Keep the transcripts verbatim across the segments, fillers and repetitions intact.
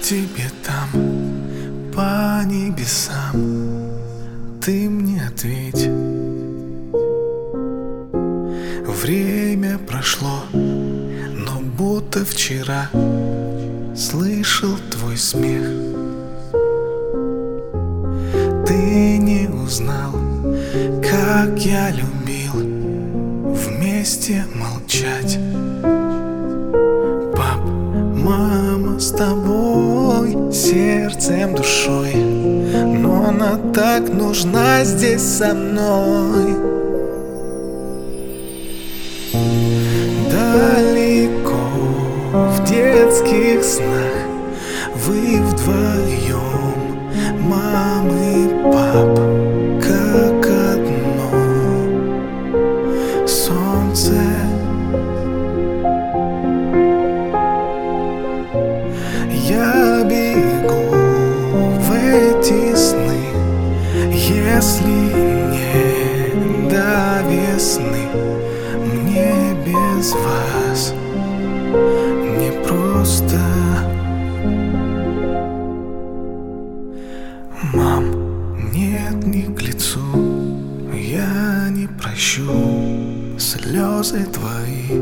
тебе там, по небесам, ты мне ответь. Время прошло, но будто вчера слышал твой смех. Ты не узнал, как я любил вместе молчать. Пап, мама с тобой, сердцем, душой, но она так нужна здесь со мной. Далеко в детских снах вы вдвоем, мама и пап, как одно. Солнце, я бегу в эти сны, если не до весны, мне без вас не просто. Мам, нет, не к лицу, я не прощу слезы твои.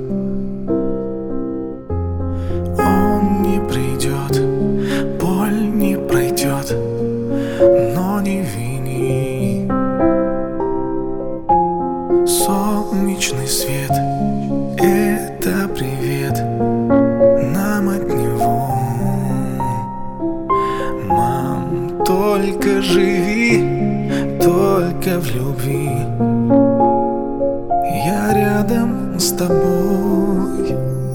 Он не придет, боль не пройдет, но не вини. Солнечный свет — это привет нам от него. Мам, только живи, только в любви, я рядом с тобой.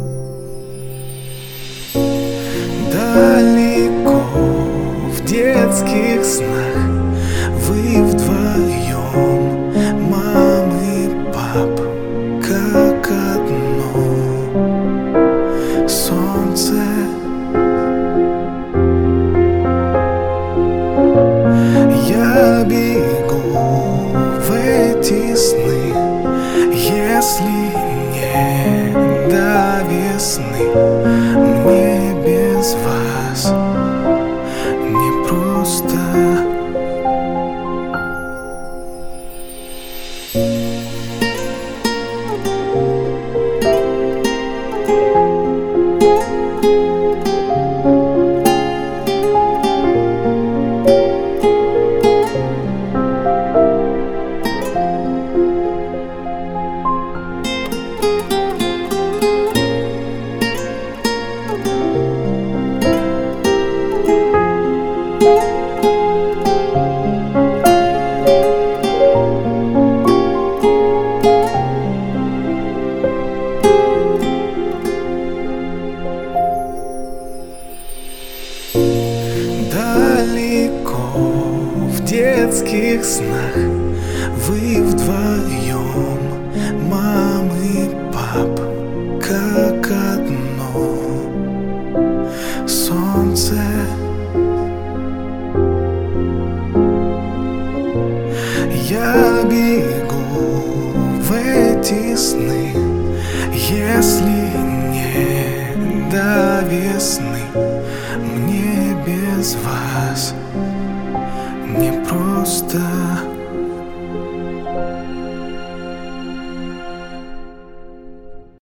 Далеко в детских снах вы вдвоем, мама и пап, как одно. Солнце, я бегу в эти сны, если не до весны, мне без вас не просто. Далеко в детских снах вы вдвоем, мама и пап, как одно. Солнце, я бегу в эти сны, если не до весны, мне без вас не просто.